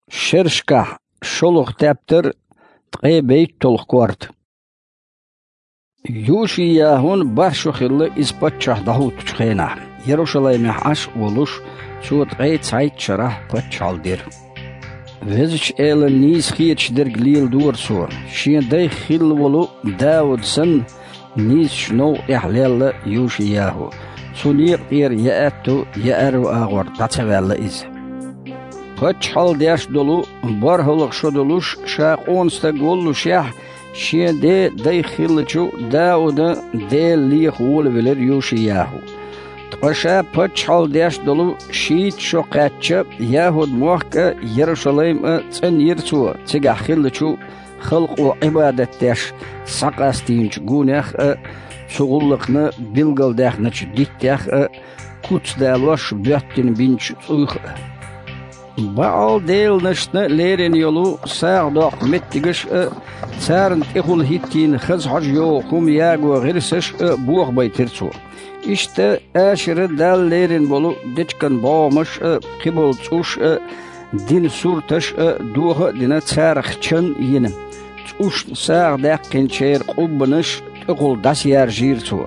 Şerşkah şoluq teptir tqebeyt tolq quart. Yuşiyahun başşuxilli ispaççah dahut çxena. Yeruşalayme aş oluş çut qeyt sayt çarah paçaldir. Vezç el niz xiyetçdir glil dursu. Şiyenday xil volu Davudsan niz şnov ihlal Yuşiyahu. Sunir ir yaatu yaaru ağır tatavalla iz. Paçal deş dolu barhılık şoduluş şaq onsta gollu şah şiyende day xilçu Davuda deli xul veler Yuşiyahu. Tqaşa paçal deş dolu şiit şoqatça Yahud muhka Yeruşalayim tsan yirsu tsiga xilçu xalq o ibadet deş saqastinç gunah suğullıqны bilgal dexnç dittəx kuts daloş böttin binç uyx Baal del nıştı lerin yolu sağdaq mettigiş çarın tehul hittin xızhaj yoxum yago gırsış buğ baytirsu. İşte aşırı dallerin bolu diçkan bağmış qibol çuş din surtaş duğu dina çarıqçın yinim. Çuş sağdaq kinçer qubbınış تقول داسيار جيرتو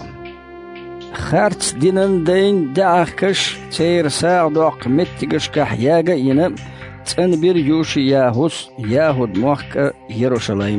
خارت دينن دين داخكش تير ساعدوق متكش كحياجا ينم تنبير يوشي ياهوس ياهود موحك يروشلايم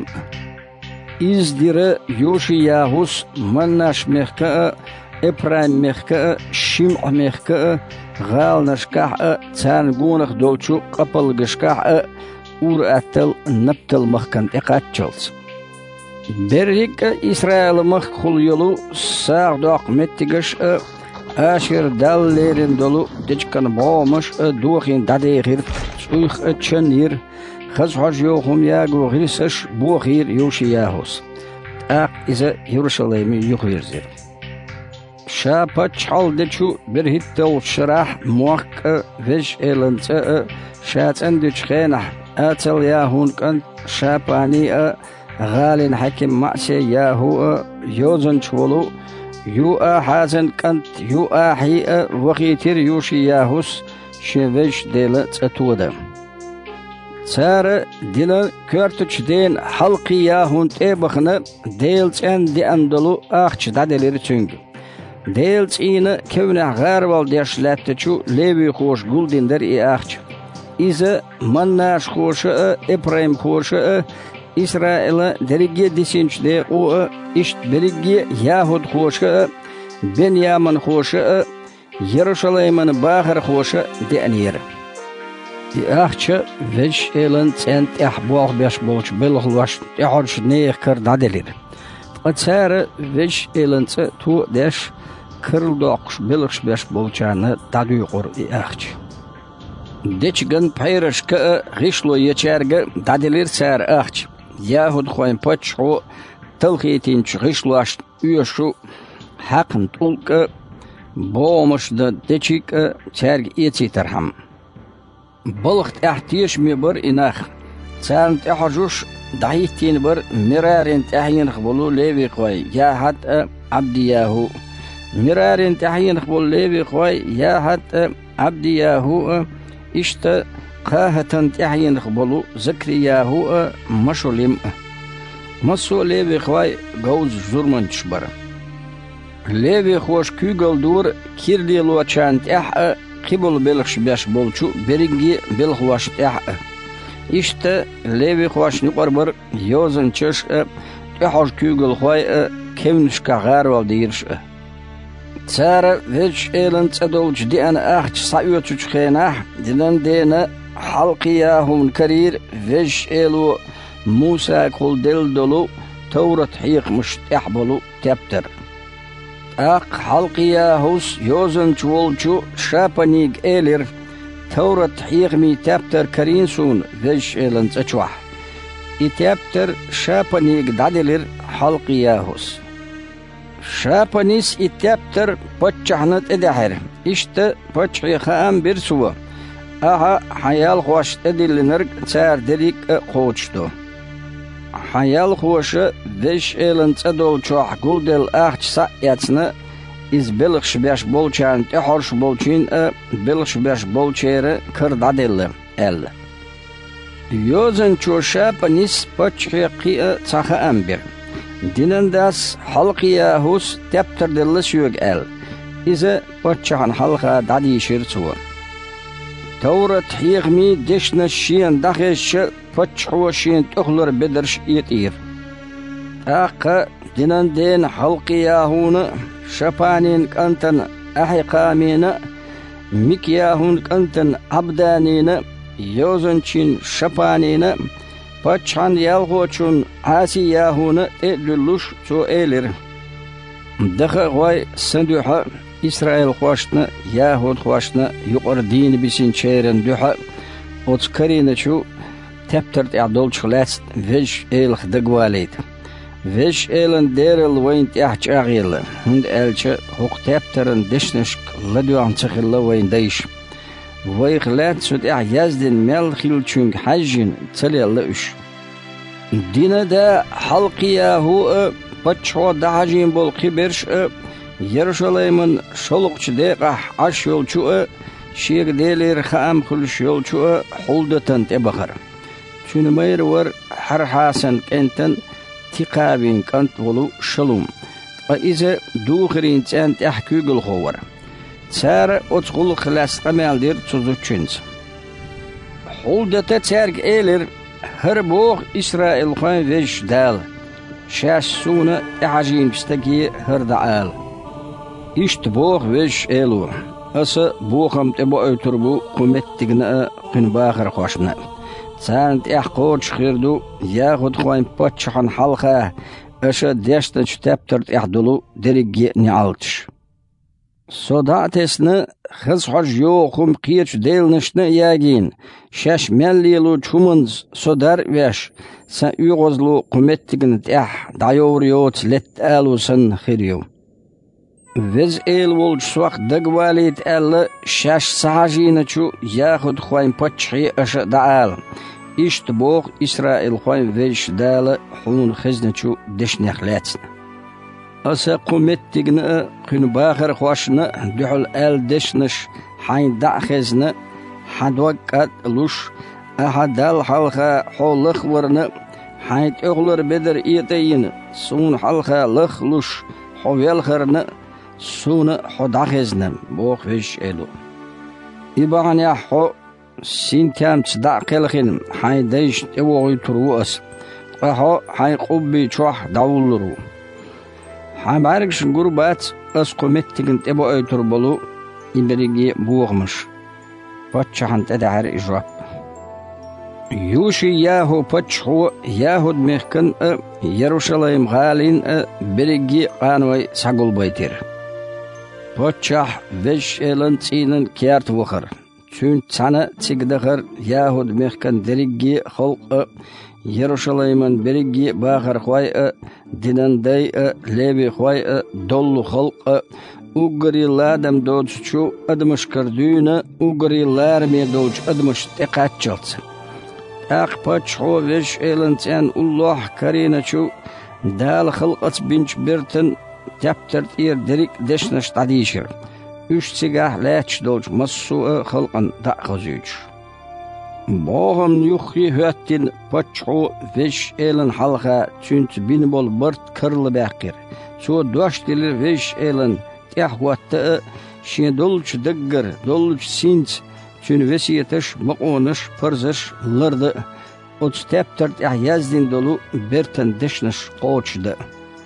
إزدير يوشي ياهوس مناش مخكا إبراهيم مخكا شمع مخكا غال نشكح تانقونخ دولشو قبل قشكح أور أتل نبتل مخكن إقاتشلس Berrik İsrail mıhkul yolu sağdaq mettigiş aşır dallerin dolu diçkan bağmış duğin dadeyir uyx çenir xazhaj yoxum yagu grisış buğir Yuşiyahus aq ize Yeruşalaymi yuxirdir şapaç haldeçu bir hittel şırah muhk vej elantı şatsan diçxena atel yahun kan şapani غالين حكم معسي ياهو يوزن شولو يو حازن كنت يو حي وخيتر يوشي ياهوس شيفش ديلا تتودا سار ديلا كرتش دين حلقي ياهون تيبخنا ديلت ان دي اندلو اخش دادلير تنگ ديلت اينا كونا غاربال ديشلاتتشو ليوي خوش گولدين در اي اخش إذا مناش خوش إبراهيم خوش İsrail'e dergiye disinçde o iş dergiye Yahud hoşa Benyamin hoşa Yeruşalayim'in bahar hoşa denir. Ahça veç elan cent ahbuğ beş bolç belglaş ahç ne kır dadelir. Atsar veç elan tu deş kırıldoq belgş beş bolçanı daduyqur ahç. Deçgan payraşka gışlo yeçerge dadelir sar ahç. Yahud خوين پچو تلخيتين چغشلاش يشو حقن تولك بومش د دچيك چرگ ايتي ترهم بلغت احتيش مبر اناخ سانت احجوش دعيتين بر مرارين تحين خبلو ليبي خوي يا حد عبد ياهو مرارين تحين خبلو ليبي خوي يا حد عبد ياهو اشت قاهتن تحين خبلو زكرياهو مشوليم مسو ليبي خواي غوز زورمن تشبر ليبي خوش كيغل دور كيردي لوچان تح قبل بلخش باش بولچو برينجي بلخواش تح اشت ليبي خوش نقربر يوزن چش تحوش كيغل خواي كيمنش كغار والديرش تسار ويش ايلن تدولج دي انا اخش سايوتش خينا دينن دينا حلقياهم كرير ويش ايلو موسى كل دل دلو تورت حيق مش تحبلو تبتر اق حلقياهوس يوزن چولچو شاپنيق ايلر تورت حيق مي تبتر كرينسون ويش ايلن تچوح اي تبتر شاپنيق دادلر حلقياهوس شاپنيس اي تبتر پچحنت ادحر اشت پچحي خام برسوا اها حيال خوش ادلنرق تار دريق قوچدو حيال خوش ويش ايلن تدول چوح گولدل اخش سايتنا iz belx beş bolçan tehorş bolçin belx beş bolçere kır dadelle el Yozan çoşapanis paçhaqi saha ambir. Dinandas halqiyahus tepterdilla süg el. İze paçhan halqa dadişir çuva. Tavrat hiğmi deşna şiyan daheş paçhu şiyan tohlar bedirş yetir. Aqa dinanden halqiyahunu şapanin kantan ahiqamina mikyahun kantan abdanina Yozançin şapanina paçhan yalğoçun asiyahunu edluluş ço elir. Daha vay sanduha İsrail xoşna Yahud xoşna yuqar din bisin çeren duha otkarina çu teptert adolçlats vej el xdagvalet. Vej elen derel waynt yahçağil. Hund elçe hoq tepteren deşneşk laduan çıqilla wayndayş. Vayqlat sud yazdin melxilçung hajjin tsalella üş. Dinada halqiyahu paçho dahajin bol qiberş Yeruşalayımın şoluqçı deqah aş yolçu şiğdeler xam xuluş yolçu huldatan tebaqar. Tünmayr var harhasan kenten tiqabin kant volu şalum. İze duğrin çent ahkügül xovar. Çar otqul xlas qamaldir tuzuçins. Huldata çerg eler her boğ İsrail xan vejdal. Şaş suna ahajin pistaki her daal. İşte boğ veş elu. Asa boğam tebo ötürbu kumettigna qın bağır xoşna. Sant ahqoç xirdu Yahud xoyn paçhan halqa aşa deşta çteptert ahdulu derigi ni altış. Sodatesni hız hoj yoqum qiç delnişni yagin. Şaş mellilu çumuns sodar veş. Sa uyğozlu kumettigni dayovriot let alusan xiriyo. Vez el volç suaq dagvalit elle şaş sahajina çu Yahud xoyn paçhi aşa daal. İşte boğ İsrail xoyn veş dala hun xizne çu deşnexlatsın. Asa kumettigni qın bağır xoşna duhul el deşniş hayn da'xizni hadwaqat luş ahadal halqa holıq varını hayn oğlar beder iyeteyini sun halqa lıq luş hovel xırını sunu hoda'xizni boğ veş elu. İbağan ya ho sintam çda'qelxin hayn deş evoğu turu as. Aho hayn qubbi çoğ davuluru. Hamarık gurbat as komettigin tebo ötür bolu iberigi buğmuş. Paçhan tedahar ijrab. Yushi Yahu paçhu Yahud mehkan Yeruşalayim galin berigi qanvay sagul baytir. Paçah veş elan tsinin kert vuxar. Çün tsana tsigdahar Yahud mehkan derigi xalq Yeruşalayımın berigi bağır xoy dinanday levi xoy dollu xalq ugriladam doçu admış kardüne ugrilar me doç admış teqatçılsı. Aqpaç ho veş elançan Allah karina çu dal xalqat binç bertin teptert derik deşnaş tadişir. Üç sigah laç doç massu xalqan daqazüç. Boğam yuxi hüattin paçhu veş elan halqa çünt bin bol bart kırlı baqir. Ço doş dilir veş elan tehvatta şi dolç daggar dolç sinç çün vesiyetiş maqonuş parzış lırdı. Oç teptert yazdin dolu berten deşniş qoçda.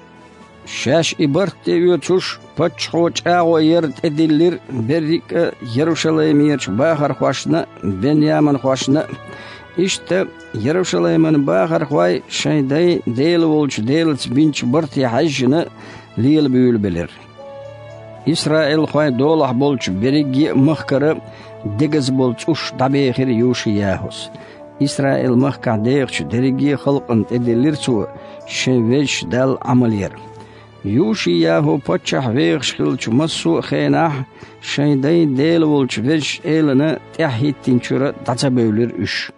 Şaş ibart deviyotuş paçhu çağı yert edilir berrik Yeruşalayim'yerç bağır xoşna Benyamin xoşna. İşte Yeruşalayim'in bağır xoy şeyday deyl volç deylç binç bart hajjını liyel büyül bilir. İsrail xoy dolah bolç berigi mıhkarı degaz bolç uş dabehir Yushi Yahus. İsrail mıhka deyç derigi xalqın edilir çu şeveç dal amalyer. Yushi Yahu paçah veğş xilç massu xenah şeyday deyl volç veç elini tehittin çüre daca bölür üş.